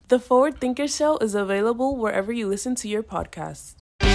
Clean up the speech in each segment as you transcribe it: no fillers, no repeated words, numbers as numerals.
The Forward Thinker Show is available wherever you listen to your podcasts.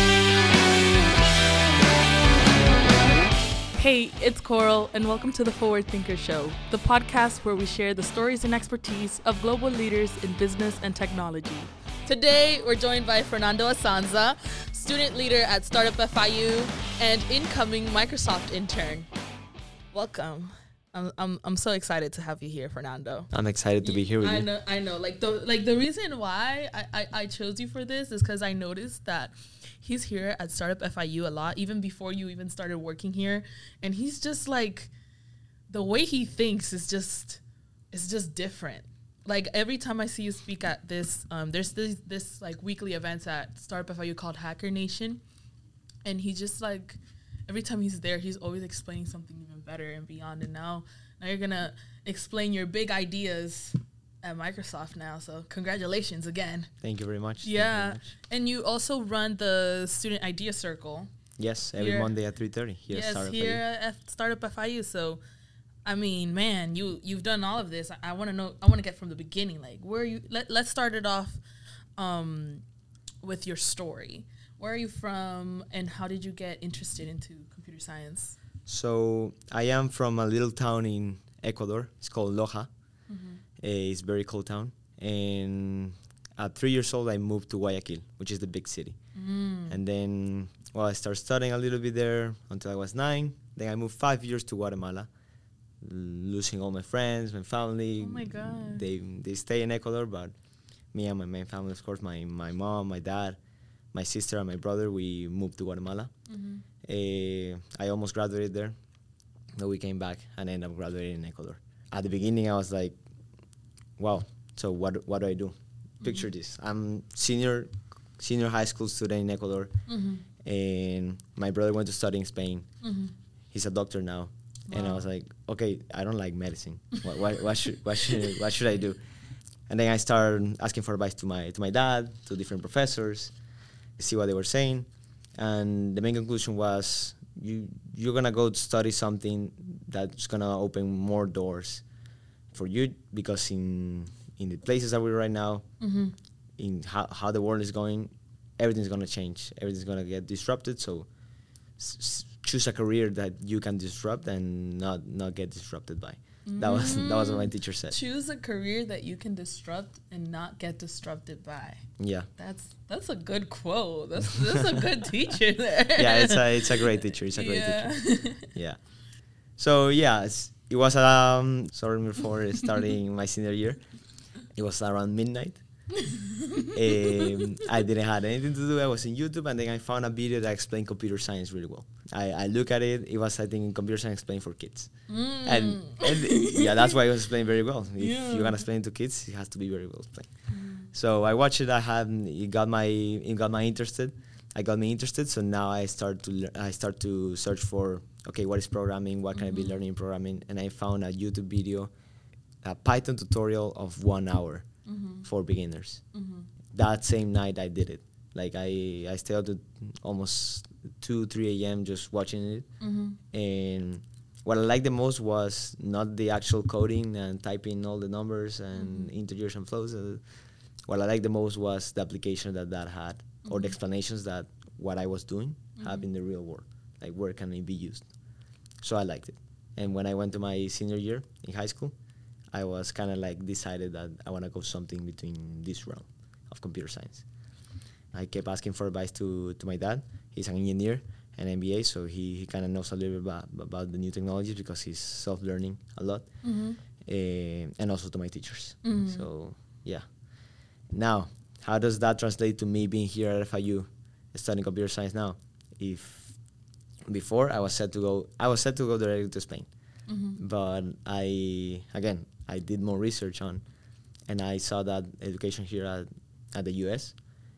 Hey, it's Coral, and welcome to the Forward Thinker Show, the podcast where we share the stories and expertise of global leaders in business and technology. Today, we're joined by Fernando Asanza, student leader at Startup FIU and incoming Microsoft intern. Welcome. I'm so excited to have you here, Fernando. I'm excited to be here with you. I know. The reason why I chose you for this is because I noticed that he's here at Startup FIU a lot, even before you even started working here, and he's just like, the way he thinks is just different. Like every time I see you speak at this, there's this like weekly events at Startup FIU called Hacker Nation, and he just like, every time he's there, he's always explaining something even better and beyond. And now you're gonna explain your big ideas at Microsoft now. So congratulations again. Thank you very much. Yeah, and you also run the Student Idea Circle. Yes, every Monday at 3:30 here at Startup FIU. At Startup FIU. So, I mean, man, you've done all of this. I want to know. I want to get from the beginning. Like, where you? Let's start it off with your story. Where are you from, and how did you get interested into computer science? So I am from a little town in Ecuador. It's called Loja. Mm-hmm. It's a very cold town. And at 3 years old, I moved to Guayaquil, which is the big city. Mm. And then, I started studying a little bit there until I was 9. Then I moved 5 years to Guatemala, losing all my friends, my family. Oh, my God. They stay in Ecuador, but me and my main family, of course, my mom, my dad, my sister and my brother, we moved to Guatemala. Mm-hmm. I almost graduated there, but we came back and ended up graduating in Ecuador. At the beginning, I was like, wow, so what do I do? Mm-hmm. Picture this. I'm senior high school student in Ecuador, mm-hmm. and my brother went to study in Spain. Mm-hmm. He's a doctor now. Wow. And I was like, okay, I don't like medicine. what should I do? And then I started asking for advice to my dad, to different professors, see what they were saying, and the main conclusion was you're gonna go to study something that's gonna open more doors for you, because in the places that we're right now, mm-hmm. in how the world is going, everything's gonna change, everything's gonna get disrupted. So choose a career that you can disrupt and not get disrupted by. That was what my teacher said. Choose a career that you can disrupt and not get disrupted by. Yeah. That's a good quote. That's a good teacher there. Yeah, it's a great teacher. It's a great teacher. Yeah. So yeah, it was sorry before starting my senior year. It was around midnight. I didn't have anything to do. I was in YouTube, and then I found a video that explained computer science really well. I look at it. It was, I think, computer science explained for kids, and yeah, that's why it was explained very well. If you're gonna explain it to kids, it has to be very well explained. So I watched it. It got me interested. So now I start to search for, okay, what is programming? What can I be learning in programming? And I found a YouTube video, a Python tutorial of 1 hour. Mm-hmm. for beginners. Mm-hmm. That same night I did it. Like I stayed up to almost 2-3 a.m. just watching it. Mm-hmm. And what I liked the most was not the actual coding and typing all the numbers and integers and flows. What I liked the most was the application that had, or the explanations that what I was doing have in the real world. Like, where can it be used? So I liked it. And when I went to my senior year in high school, I was kind of like decided that I want to go something between this realm of computer science. I kept asking for advice to my dad. He's an engineer, an MBA, so he kind of knows a little bit about the new technologies because he's self-learning a lot. Mm-hmm. And also to my teachers. Mm-hmm. So, yeah. Now, how does that translate to me being here at FIU studying computer science now? If before I was set to go directly to Spain. Mm-hmm. But I did more research on, and I saw that education here at the US,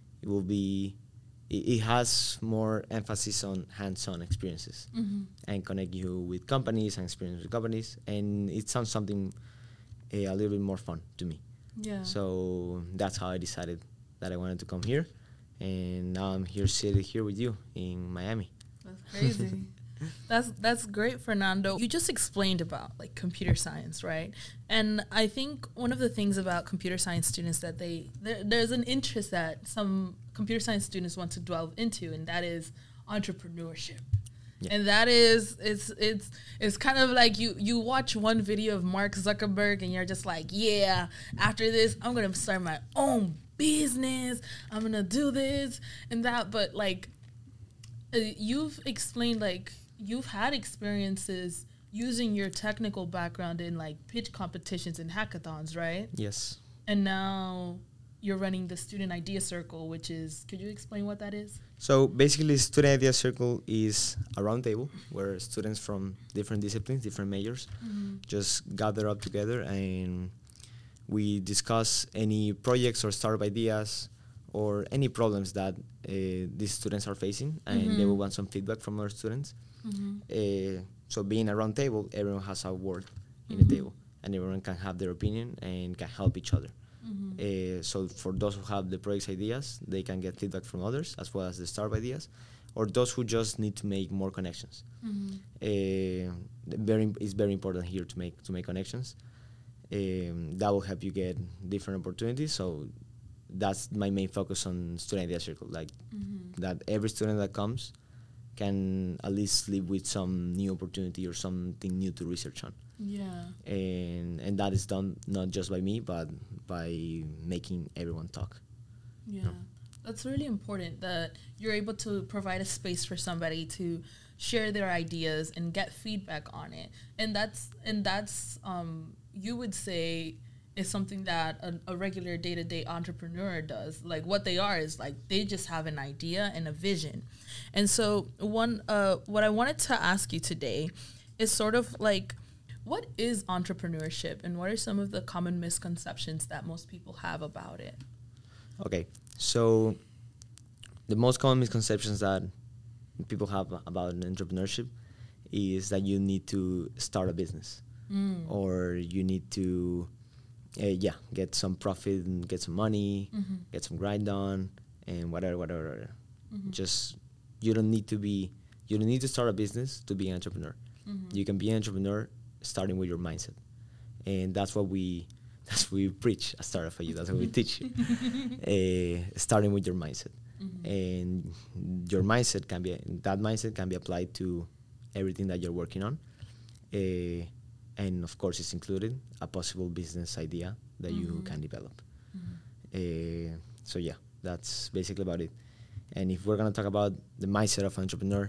it has more emphasis on hands-on experiences and connect you with companies and experience with companies, and it sounds something a little bit more fun to me. Yeah. So that's how I decided that I wanted to come here, and now I'm here sitting here with you in Miami. That's crazy. That's great, Fernando. You just explained about like computer science, right? And I think one of the things about computer science students that there's an interest that some computer science students want to delve into, and that is entrepreneurship. Yeah. And that is it's kind of like you watch one video of Mark Zuckerberg and you're just like, yeah, after this I'm gonna start my own business, I'm gonna do this and that. But like you've explained, like you've had experiences using your technical background in like pitch competitions and hackathons, right? Yes. And now you're running the Student Idea Circle, which is, could you explain what that is? So basically, Student Idea Circle is a round table where students from different disciplines, different majors, just gather up together and we discuss any projects or startup ideas or any problems that these students are facing, and they will want some feedback from our students. So being a round table, everyone has a word in the table, and everyone can have their opinion and can help each other. So for those who have the project's ideas, they can get feedback from others as well as the startup ideas, or those who just need to make more connections. It's very important here to make connections. That will help you get different opportunities. So that's my main focus on Student Idea Circle, like that every student that comes can at least live with some new opportunity or something new to research on. Yeah. And that is done not just by me, but by making everyone talk. Yeah. No? That's really important that you're able to provide a space for somebody to share their ideas and get feedback on it. And that's you would say is something that a regular day-to-day entrepreneur does. Like what they are is like they just have an idea and a vision. And so what I wanted to ask you today is sort of like, what is entrepreneurship and what are some of the common misconceptions that most people have about it? Okay, so the most common misconceptions that people have about entrepreneurship is that you need to start a business or you need to get some profit and get some money, get some grind on and whatever. Just you don't need to start a business to be an entrepreneur. You can be an entrepreneur starting with your mindset, and that's what we preach at Startup FIU. That's what we teach you. Starting with your mindset, and your mindset can be applied to everything that you're working on, and of course it's included a possible business idea that you can develop. So yeah, that's basically about it. And if we're gonna talk about the mindset of an entrepreneur,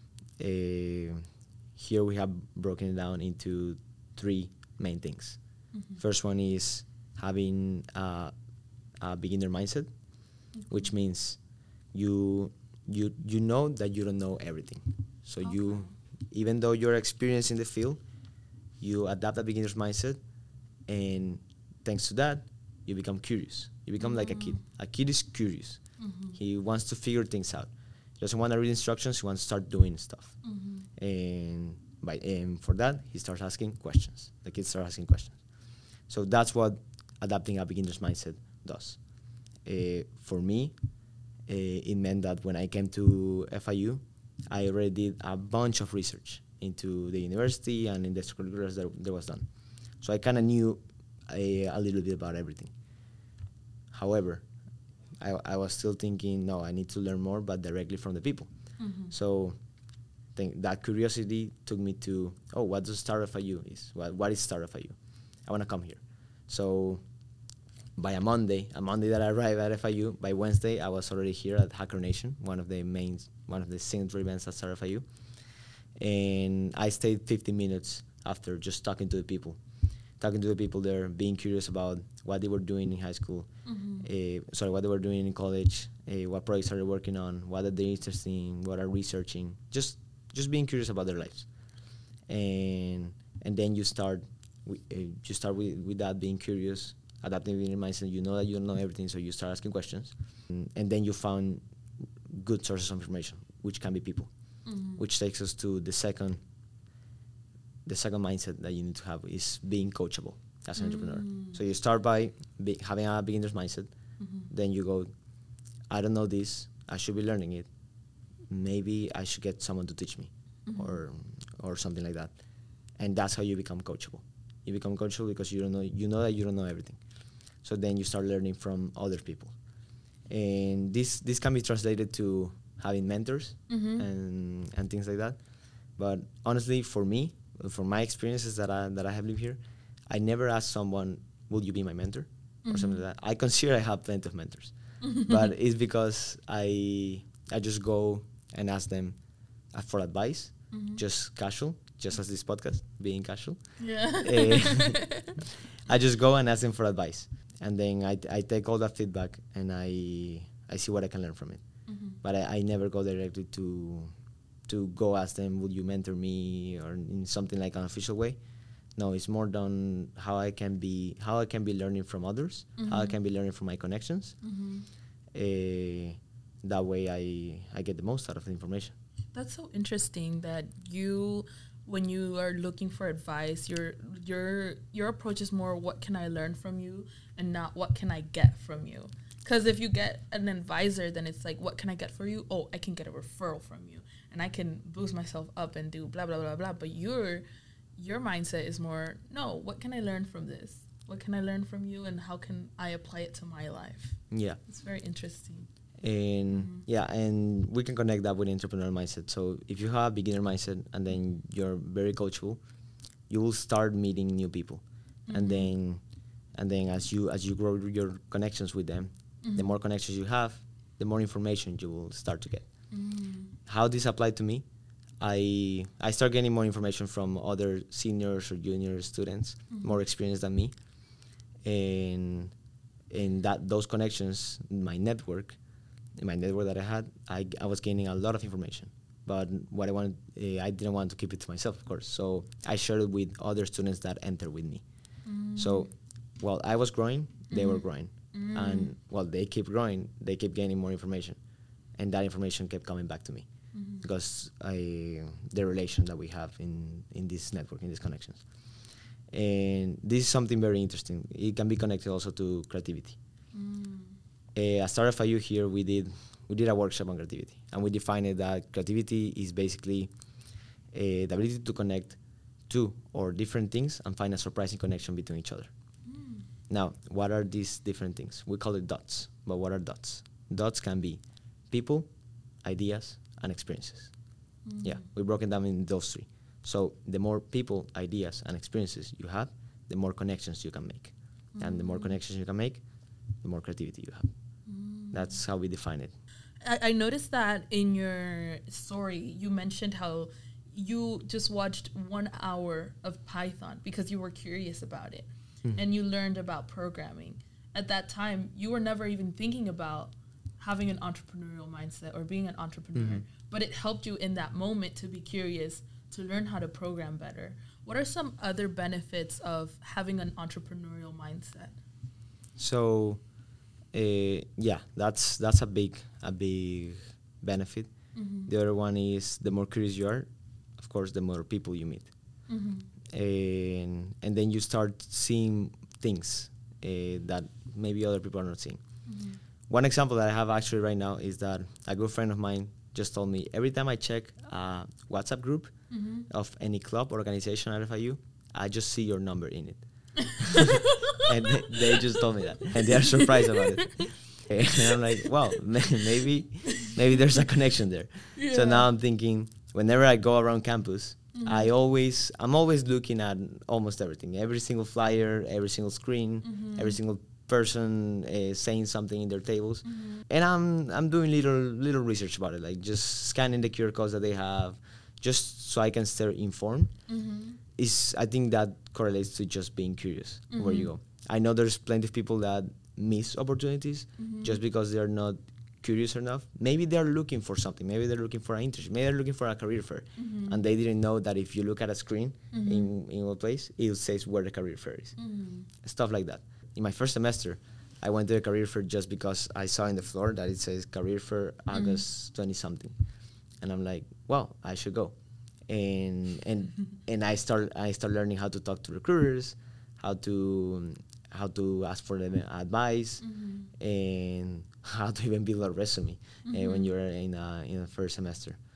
here we have broken it down into 3 main things. First one is having a beginner mindset, which means you know that you don't know everything. So even though you're experienced in the field, you adapt a beginner's mindset, and thanks to that, you become curious. You become like a kid. A kid is curious. He wants to figure things out. He doesn't want to read instructions. He wants to start doing stuff. And for that, he starts asking questions. The kids start asking questions. So that's what adapting a beginner's mindset does. For me, it meant that when I came to FIU, I already did a bunch of research into the university and in the extracurriculars that was done. So I kind of knew a little bit about everything. However, I was still thinking, no, I need to learn more, but directly from the people. So that curiosity took me to, what does Startup FIU is? What is Startup FIU? I want to come here. So by a Monday that I arrived at FIU, by Wednesday, I was already here at Hacker Nation, one of the signature events at Startup FIU. And I stayed 15 minutes after just talking to the people there, being curious about what they were doing in high school, what they were doing in college, what projects are they working on, what are they interested in, what are researching, just being curious about their lives. And then you start with that, being curious, adapting your mindset. You know that you don't know everything, so you start asking questions, and then you found good sources of information, which can be people, which takes us to the second mindset that you need to have is being coachable as an entrepreneur. So you start by having a beginner's mindset. Then you go, I don't know this. I should be learning it. Maybe I should get someone to teach me. or something like that. And that's how you become coachable. You become coachable because you know that you don't know everything. So then you start learning from other people. And this can be translated to having mentors and things like that. But honestly, for me, from my experiences that I have lived here, I never asked someone, "Will you be my mentor?" or something like that. I consider I have plenty of mentors, but it's because I just go and ask them for advice, just casual, just as this podcast, being casual. Yeah. I just go and ask them for advice, and then I take all that feedback and I see what I can learn from it. But I never go directly to go ask them, "Would you mentor me?" or in something like an official way. No, it's more done how I can be learning from others, how I can be learning from my connections. That way I get the most out of the information. That's so interesting that when you are looking for advice, your approach is more what can I learn from you and not what can I get from you. Because if you get an advisor, then it's like, what can I get for you? Oh, I can get a referral from you and I can boost myself up and do blah, blah, blah, blah. But your mindset is more, no, what can I learn from this? What can I learn from you and how can I apply it to my life? Yeah. It's very interesting. And and we can connect that with entrepreneurial mindset. So if you have a beginner mindset and then you're very coachable, you will start meeting new people. And then as you grow your connections with them, the more connections you have, the more information you will start to get. How this applied to me, I start getting more information from other seniors or junior students, more experienced than me, and that those connections, my network that I had, I was gaining a lot of information. But what I wanted, I didn't want to keep it to myself, of course. So I shared it with other students that entered with me. So while I was growing, they were growing, and while they keep growing, they keep gaining more information, and that information kept coming back to me. Because the relation that we have in this network, in these connections. And this is something very interesting. It can be connected also to creativity. At Start FIU here, we did a workshop on creativity, and we defined it that creativity is basically the ability to connect two or different things and find a surprising connection between each other. Now, what are these different things? We call it dots, but what are dots? Dots can be people, ideas, and experiences. Yeah, we broke it down in those three. So the more people, ideas, and experiences you have, the more connections you can make. And the more connections you can make, the more creativity you have. That's how we define it. I noticed that in your story, you mentioned how you just watched 1 hour of Python because you were curious about it. And you learned about programming. At that time, you were never even thinking about having an entrepreneurial mindset or being an entrepreneur, but it helped you in that moment to be curious, to learn how to program better. What are some other benefits of having an entrepreneurial mindset? So, that's a big benefit. The other one is the more curious you are, of course, the more people you meet. And then you start seeing things that maybe other people are not seeing. One example that I have actually right now is that a good friend of mine just told me every time I check a WhatsApp group of any club or organization at FIU, I just see your number in it. And they just told me that, and they are surprised about it. And I'm like, wow, maybe there's a connection there. Yeah. So now I'm thinking, whenever I go around campus, I'm always looking at almost everything, every single flyer, every single screen, every single person saying something in their tables, and I'm doing little research about it, like just scanning the QR codes that they have, just so I can stay informed. I think that correlates to just being curious where you go. I know there's plenty of people that miss opportunities just because they're not curious enough. Maybe they're looking for something. Maybe they're looking for an internship. Maybe they're looking for a career fair, and they didn't know that if you look at a screen in one place, it says where the career fair is. Stuff like that. In my first semester, I went to the career fair just because I saw in the floor that it says career fair August 20-something, and I'm like, well, I should go. And I start learning how to talk to recruiters, how to ask for them advice, and how to even build a resume when you're in the first semester.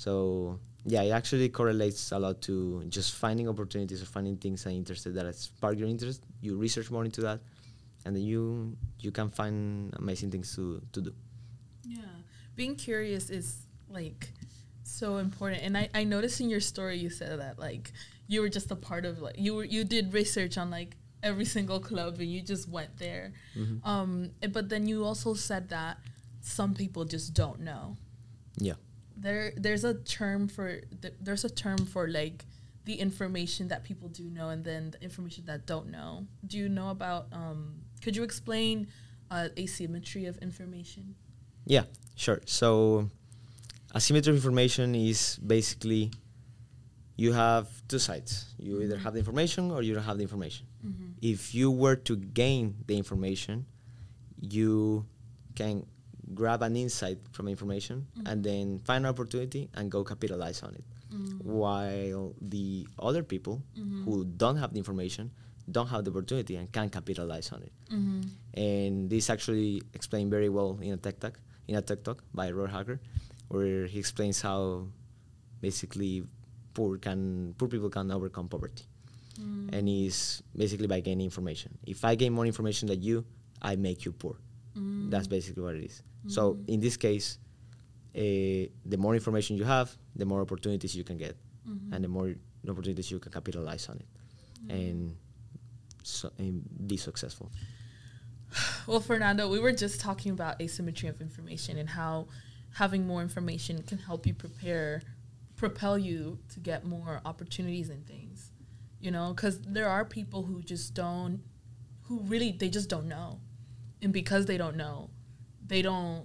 So yeah, it actually correlates a lot to just finding opportunities or finding things that interested that spark your interest. You research more into that, and then you can find amazing things to do. Yeah, being curious is like so important. And I noticed in your story you said that like you were just a part of like you did research on like every single club and you just went there. But then you also said that some people just don't know. Yeah. There's a term for like the information that people do know and then the information that don't know. Do you know about could you explain asymmetry of information? Yeah, sure. So asymmetry of information is basically you have two sides. You either have the information or you don't have the information. If you were to gain the information, you can grab an insight from information and then find an opportunity and go capitalize on it. While the other people who don't have the information don't have the opportunity and can't capitalize on it. And this actually explained very well in a TED Talk by Roy Hacker, where he explains how basically poor people can overcome poverty. And it's basically by gaining information. If I gain more information than you, I make you poor. That's basically what it is. So in this case, the more information you have, the more opportunities you can get, and the more opportunities you can capitalize on it, and be successful. Well, Fernando, we were just talking about asymmetry of information and how having more information can help you propel you to get more opportunities and things, you know, because there are people who just don't know. And because they don't know, they don't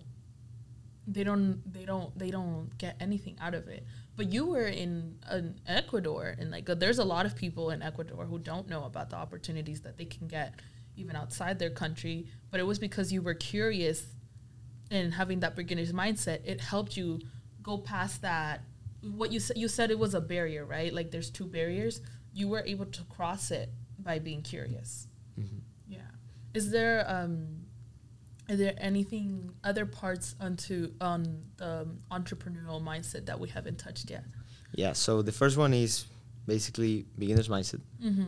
get anything out of it. But you were in Ecuador, and like there's a lot of people in Ecuador who don't know about the opportunities that they can get even outside their country. But it was because you were curious and having that beginner's mindset. It helped you go past that. What you said it was a barrier, right? Like there's two barriers. You were able to cross it by being curious. Yeah. Is there are there anything other parts on the entrepreneurial mindset that we haven't touched yet? Yeah. So the first one is basically beginner's mindset.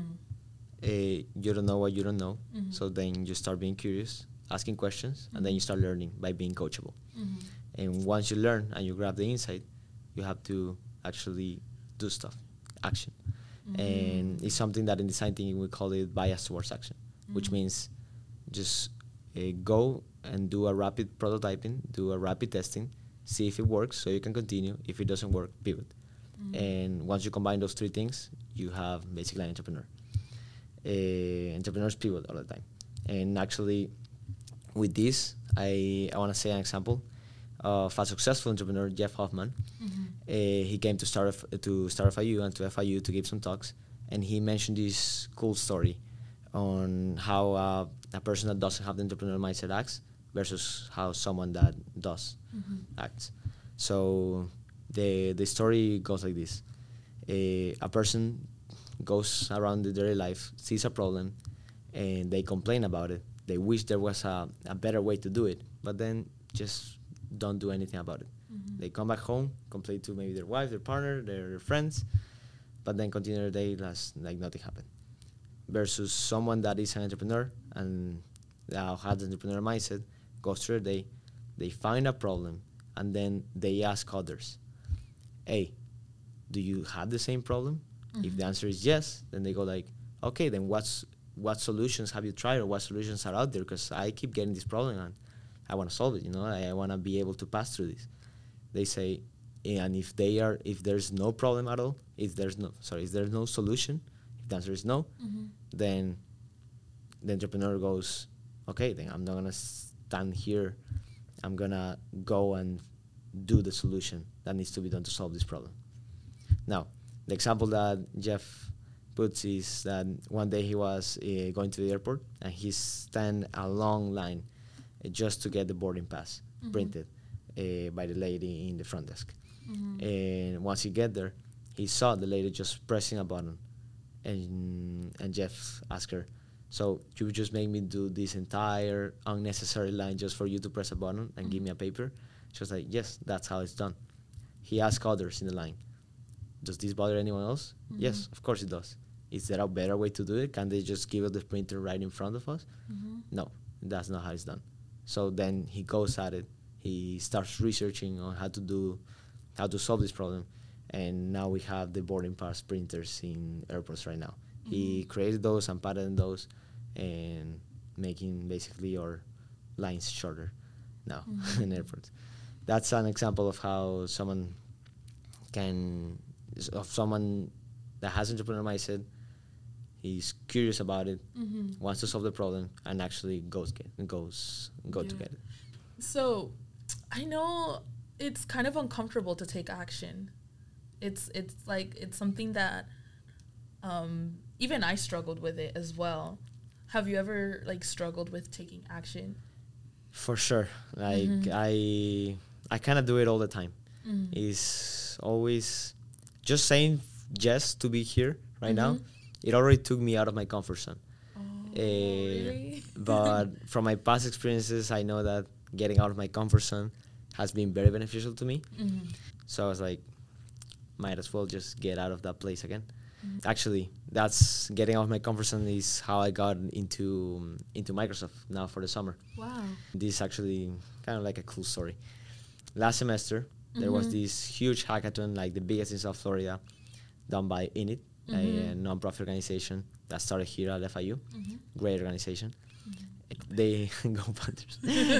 You don't know what you don't know, so then you start being curious, asking questions, and then you start learning by being coachable. And once you learn and you grab the insight, you have to actually do stuff, action. And it's something that in design thinking we call it bias towards action, which means just go and do a rapid prototyping, do a rapid testing, see if it works so you can continue. If it doesn't work, pivot. And once you combine those three things, you have basically an entrepreneur. Entrepreneurs pivot all the time. And actually, with this, I want to say an example of a successful entrepreneur, Jeff Hoffman. He came to Startup FIU and to FIU to give some talks, and he mentioned this cool story on how a person that doesn't have the entrepreneurial mindset acts versus how someone that does acts. So the story goes like this. A person goes around their daily life, sees a problem, and they complain about it. They wish there was a better way to do it, but then just don't do anything about it. They come back home, complain to maybe their wife, their partner, their friends, but then continue their day like nothing happened. Versus someone that is an entrepreneur and has an entrepreneurial mindset, goes through their day, they find a problem, and then they ask others, hey, do you have the same problem? If the answer is yes, then they go like, okay, then what solutions have you tried, or what solutions are out there? Because I keep getting this problem and I want to solve it. I want to be able to pass through this. They say, and if there's no problem at all, if there's no solution, if the answer is no, then the entrepreneur goes, okay, then I'm not gonna stand here. I'm gonna go and do the solution that needs to be done to solve this problem. Now, the example that Jeff puts is that one day he was going to the airport and he stand a long line just to get the boarding pass printed by the lady in the front desk. And once he get there, he saw the lady just pressing a button, and Jeff asked her, so you would just make me do this entire unnecessary line just for you to press a button and give me a paper? She was like, yes, that's how it's done. he asked others in the line, does this bother anyone else? Yes, of course it does. Is there a better way to do it? Can they just give us the printer right in front of us? No, that's not how it's done. So then he goes at it. He starts researching on how to solve this problem. And now we have the boarding pass printers in airports right now. He created those and patented those and making basically our lines shorter now in airports. That's an example of how someone that has entrepreneur mindset, he's curious about it, wants to solve the problem, and actually go to get it. So I know it's kind of uncomfortable to take action. It's like it's something that even I struggled with it as well. Have you ever like struggled with taking action? For sure. Like I kind of do it all the time. It's always just saying yes to be here right now. It already took me out of my comfort zone. Really? But from my past experiences, I know that getting out of my comfort zone has been very beneficial to me. So I was like, might as well just get out of that place again. Actually, that's getting out of my comfort zone is how I got into Microsoft now for the summer. Wow. This is actually kind of like a cool story. Last semester, there was this huge hackathon, like the biggest in South Florida, done by Init, a non-profit organization that started here at FIU. Great organization. They go Panthers.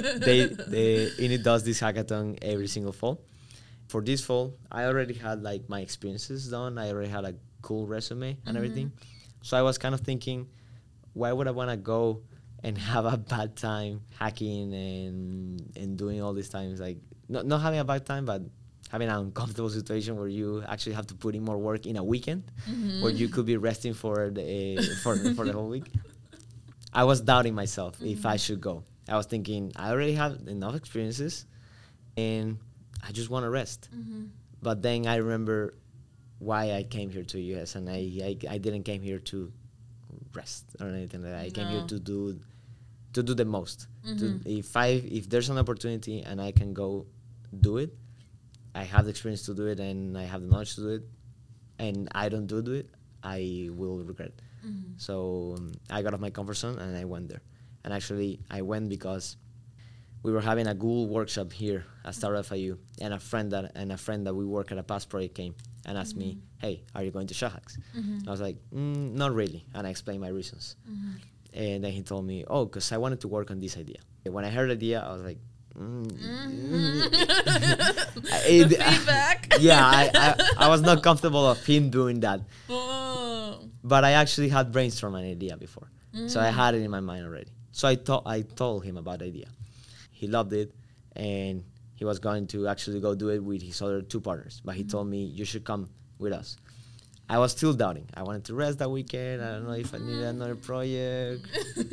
Init does this hackathon every single fall. For this fall, I already had like my experiences done. I already had a cool resume and everything. So I was kind of thinking, why would I want to go and have a bad time hacking and doing all these times? Like not having a bad time, but having an uncomfortable situation where you actually have to put in more work in a weekend where you could be resting for the whole week. I was doubting myself if I should go. I was thinking, I already have enough experiences and I just want to rest. But then I remember why I came here to US, and I didn't came here to rest or anything like that. I came here to do the most. If there's an opportunity and I can go do it, I have the experience to do it and I have the knowledge to do it, and I don't do it, I will regret. So I got off my comfort zone and I went there. And actually I went because we were having a Google workshop here at Startup FIU, and a friend that we work at a past project came and asked me, hey, are you going to Shahaks? I was like, not really. And I explained my reasons. And then he told me, oh, because I wanted to work on this idea. And when I heard the idea, I was like, feedback. I was not comfortable of him doing that. Oh. But I actually had brainstormed an idea before. So I had it in my mind already. So I told him about the idea. He loved it, and he was going to actually go do it with his other 2 partners. But he told me, you should come with us. I was still doubting. I wanted to rest that weekend. I don't know if I needed another project.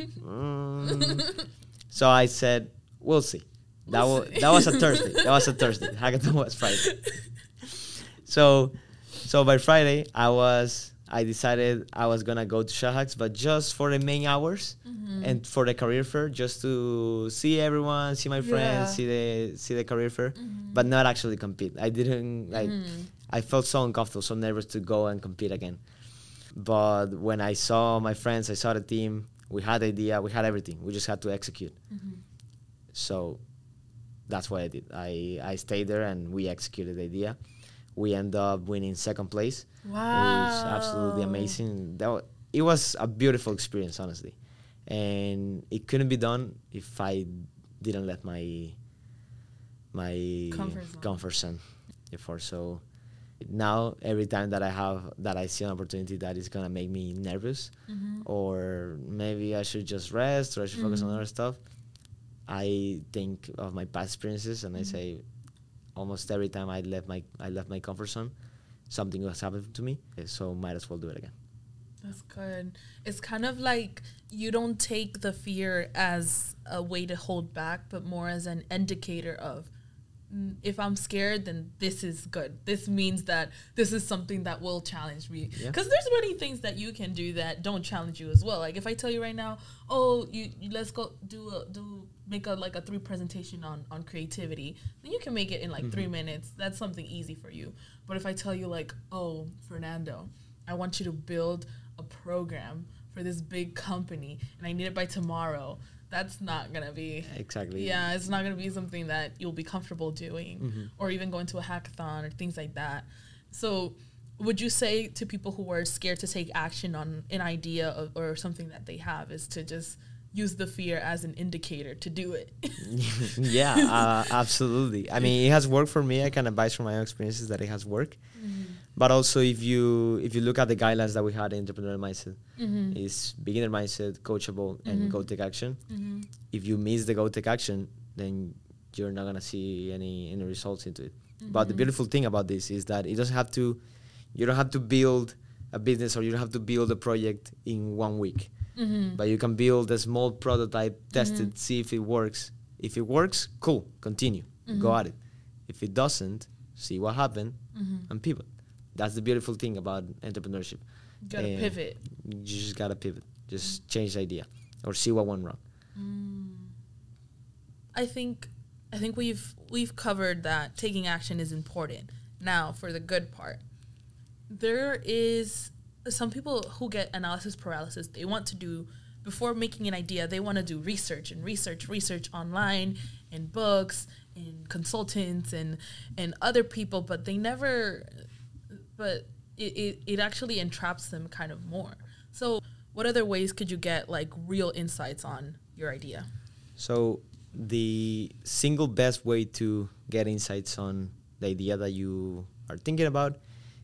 So I said, we'll see. That was a Thursday. Hackathon was Friday. So by Friday, I decided I was gonna go to Shahaks, but just for the main hours and for the career fair, just to see everyone, see my friends, see the career fair, but not actually compete. I didn't like. I felt so uncomfortable, so nervous to go and compete again. But when I saw my friends, I saw the team. We had the idea, we had everything. We just had to execute. So that's what I did. I stayed there and we executed the idea. We ended up winning 2nd place. Wow. Which is absolutely amazing. It was a beautiful experience, honestly. And it couldn't be done if I didn't let my comfort zone before. So now every time that I see an opportunity that is gonna make me nervous, or maybe I should just rest or I should focus on other stuff, I think of my past experiences and I say, almost every time I left my comfort zone, something was happening to me, so might as well do it again. That's good. It's kind of like you don't take the fear as a way to hold back, but more as an indicator of, if I'm scared, then this is good. This means that this is something that will challenge me. Because there's many things that you can do that don't challenge you as well. Like if I tell you right now, oh, you let's go do make a 3 presentation on creativity, then you can make it in like 3 minutes. That's something easy for you. But if I tell you like, oh, Fernando, I want you to build a program for this big company and I need it by tomorrow, that's not gonna be exactly. Yeah, it's not gonna be something that you'll be comfortable doing, or even going to a hackathon or things like that. So would you say to people who are scared to take action on an idea or something that they have is to just use the fear as an indicator to do it? Yeah, absolutely. I mean, it has worked for me. I can advise from my own experiences that it has worked. But also, if you look at the guidelines that we had in Entrepreneurial Mindset, is beginner mindset, coachable, and go take action. If you miss the go take action, then you're not gonna see any results into it. But the beautiful thing about this is that you don't have to build a business, or you don't have to build a project in 1 week. But you can build a small prototype, test it, see if it works. If it works, cool, continue, go at it. If it doesn't, see what happened, and pivot. That's the beautiful thing about entrepreneurship. You gotta pivot. You just gotta pivot. Just change the idea, or see what went wrong. I think we've covered that taking action is important. Now, for the good part, there is some people who get analysis paralysis. They want to do, before making an idea, they want to do research online, in books, in consultants, and other people, but they never. But it actually entraps them kind of more. So what other ways could you get like real insights on your idea? So the single best way to get insights on the idea that you are thinking about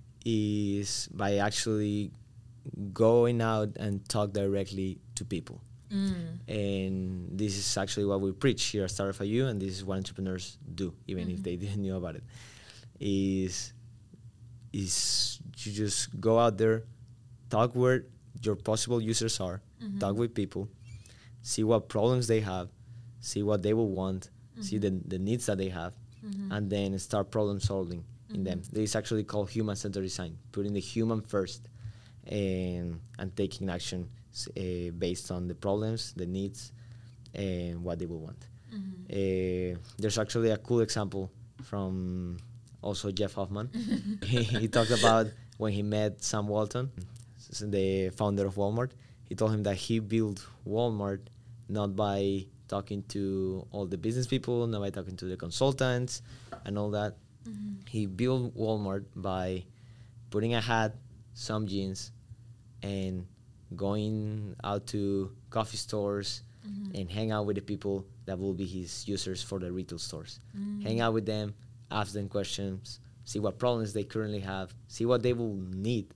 is by actually going out and talk directly to people. And this is actually what we preach here at Startup FIU, and this is what entrepreneurs do, even if they didn't know about it, is you just go out there, talk where your possible users are, talk with people, see what problems they have, see what they will want, see the needs that they have, and then start problem solving in them. This is actually called human-centered design, putting the human first and taking action based on the problems, the needs, and what they will want. There's actually a cool example from also Jeff Hoffman. He talked about when he met Sam Walton, the founder of Walmart. He told him that he built Walmart not by talking to all the business people, not by talking to the consultants and all that. He built Walmart by putting a hat, some jeans, and going out to coffee stores and hang out with the people that will be his users for the retail stores. Hang out with them, ask them questions, see what problems they currently have, see what they will need.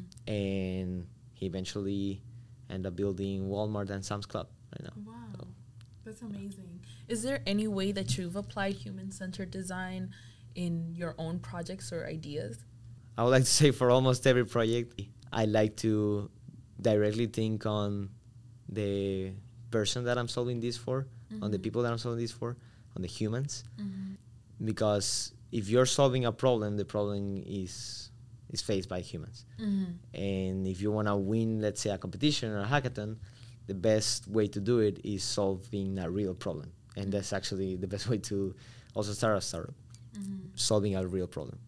And he eventually ended up building Walmart and Sam's Club right now. Wow, so. That's amazing. Is there any way that you've applied human-centered design in your own projects or ideas? I would like to say for almost every project, I like to directly think on the person that I'm solving this for, on the people that I'm solving this for, on the humans. Because if you're solving a problem, the problem is faced by humans. And if you want to win, let's say, a competition or a hackathon, the best way to do it is solving a real problem. And that's actually the best way to also start a startup, solving a real problem.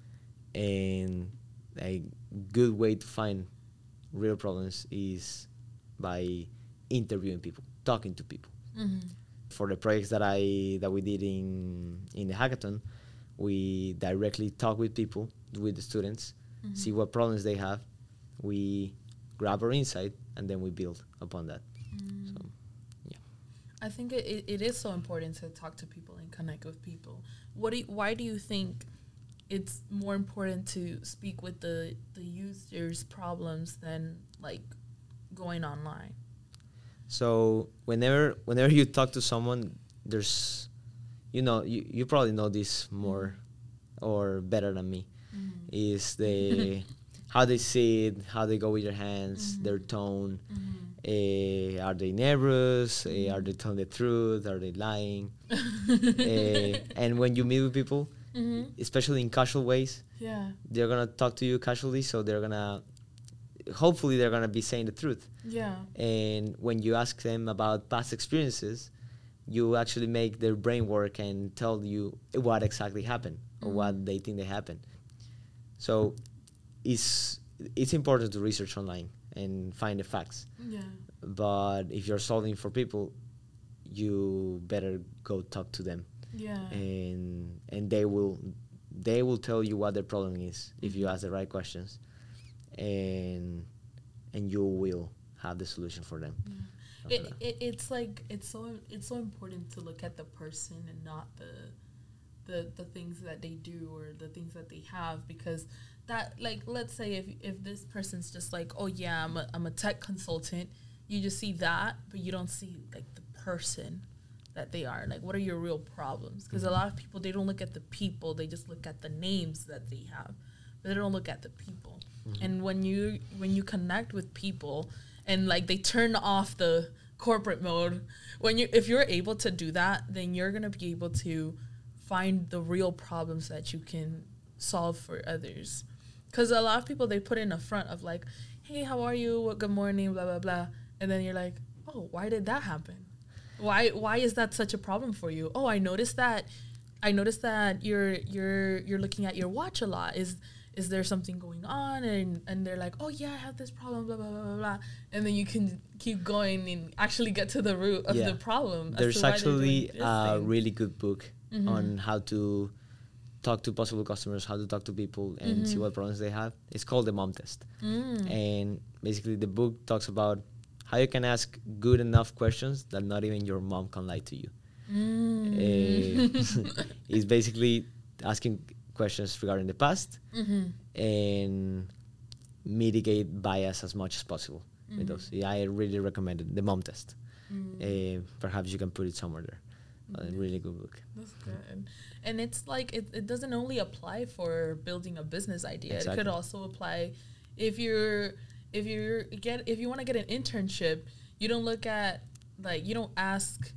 And a good way to find real problems is by interviewing people, talking to people. For the projects that we did in the hackathon, we directly talk with people, with the students, see what problems they have. We grab our insight, and then we build upon that. So, yeah. I think it is so important to talk to people and connect with people. Why do you think it's more important to speak with the users' problems than like going online? So whenever you talk to someone, there's, you probably know this more or better than me, is the how they see it, how they go with their hands, their tone. Are they nervous? Are they telling the truth? Are they lying? And when you meet with people, especially in casual ways, they're gonna talk to you casually, so hopefully they're gonna be saying the truth. And when you ask them about past experiences, you actually make their brain work and tell you what exactly happened or what they think they happened. So it's important to research online and find the facts. Yeah. But if you're solving for people, you better go talk to them. Yeah. And they will tell you what their problem is if you ask the right questions, and you will have the solution for them. Yeah. It's like it's so important to look at the person and not the things that they do or the things that they have, because that, like, let's say if this person's just like, oh yeah, I'm a tech consultant, you just see that, but you don't see like the person that they are. Like, what are your real problems? Because a lot of people, they don't look at the people, they just look at the names that they have, but they don't look at the people. And when you connect with people and like they turn off the corporate mode, if you're able to do that, then you're gonna be able to find the real problems that you can solve for others. Because a lot of people, they put in a front of like, hey, how are you? Good morning, blah blah blah, and then you're like, oh, why did that happen? Why is that such a problem for you? Oh, I noticed that you're looking at your watch a lot. Is there something going on? And they're like, oh yeah, I have this problem, blah blah blah blah blah. And then you can keep going and actually get to the root of the problem. There's actually a really good book on how to talk to possible customers, how to talk to people and see what problems they have. It's called the Mom Test. And basically the book talks about how you can ask good enough questions that not even your mom can lie to you. It's basically asking questions regarding the past and mitigate bias as much as possible with those. Yeah, I really recommend it, the Mom Test. Perhaps you can put it somewhere there. A really good book. That's good. And it's like it doesn't only apply for building a business idea. Exactly. It could also apply if you want to get an internship. You don't look at, like, you don't ask,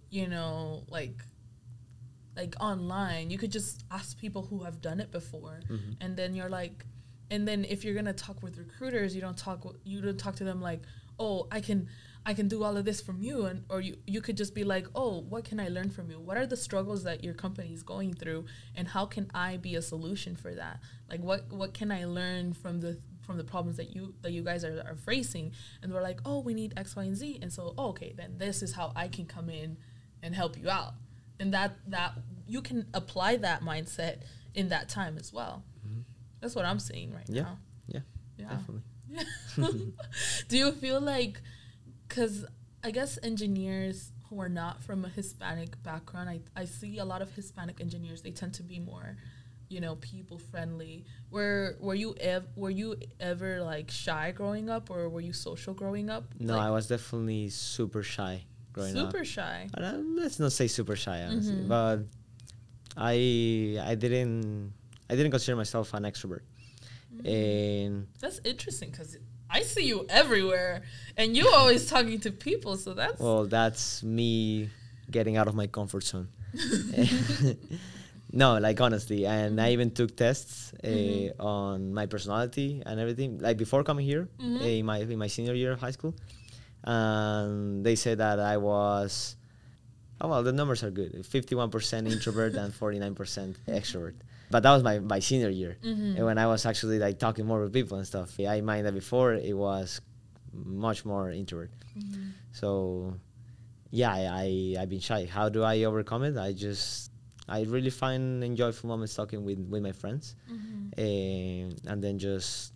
like online. You could just ask people who have done it before, and then you're like, and then if you're gonna talk with recruiters, you don't talk to them like, oh, I can do all of this from you, or you could just be like, oh, what can I learn from you? What are the struggles that your company is going through, and how can I be a solution for that? Like, what can I learn from the problems that you guys are facing? And we're like, oh, we need X, Y, and Z, and so okay, then this is how I can come in and help you out. And that you can apply that mindset in that time as well. That's what I'm seeing right now. Yeah, definitely. Do you feel like, because I guess engineers who are not from a Hispanic background, I see a lot of Hispanic engineers, they tend to be more, people friendly. Were you ever like shy growing up, or were you social growing up? No, I was definitely super shy growing up. Super shy. Let's not say super shy, honestly, but I didn't consider myself an extrovert. And that's interesting, because I see you everywhere, and you always talking to people. So that's me getting out of my comfort zone. No, like, honestly, and I even took tests on my personality and everything, like, before coming here in my senior year of high school, and they said that I was, the numbers are good, 51% introvert and 49% extrovert. But that was my senior year, and when I was actually like talking more with people and stuff. I mind that before it was much more introvert. So yeah, I've been shy. How do I overcome it? I really find enjoyable moments talking with my friends, and then just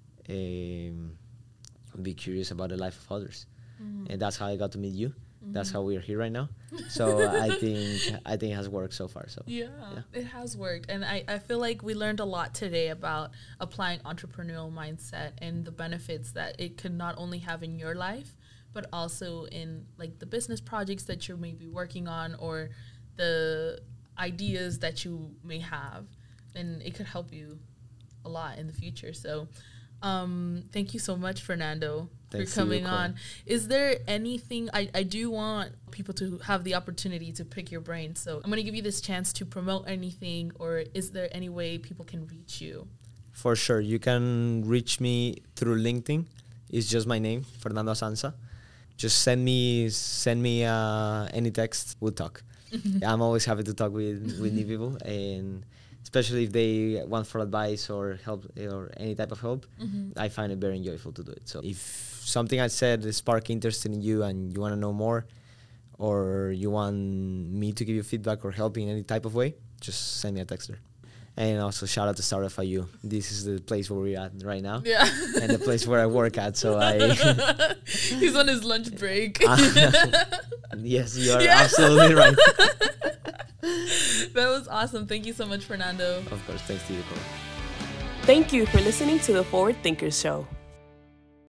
be curious about the life of others, and that's how I got to meet you. That's how we're here right now. So I think it has worked so far. So yeah, it has worked. And I feel like we learned a lot today about applying entrepreneurial mindset and the benefits that it could not only have in your life, but also in like the business projects that you're maybe working on, or the ideas that you may have. And it could help you a lot in the future. So thank you so much, Fernando, for coming on. Is there anything, I do want people to have the opportunity to pick your brain, so I'm going to give you this chance to promote anything, or is there any way people can reach you? For sure, you can reach me through LinkedIn. It's just my name, Fernando Asanza. just send me any text. We'll talk. I'm always happy to talk with new people, and especially if they want for advice or help or any type of help, I find it very enjoyable to do it. So if something I said spark interest in you and you want to know more, or you want me to give you feedback or help in any type of way, just send me a text there. And also shout out to Startup FIU. This is the place where we're at right now. Yeah. And the place where I work at. So He's on his lunch break. Yes, you are absolutely right. That was awesome. Thank you so much, Fernando. Of course. Thanks to you, Cole. Thank you for listening to the Forward Thinkers Show.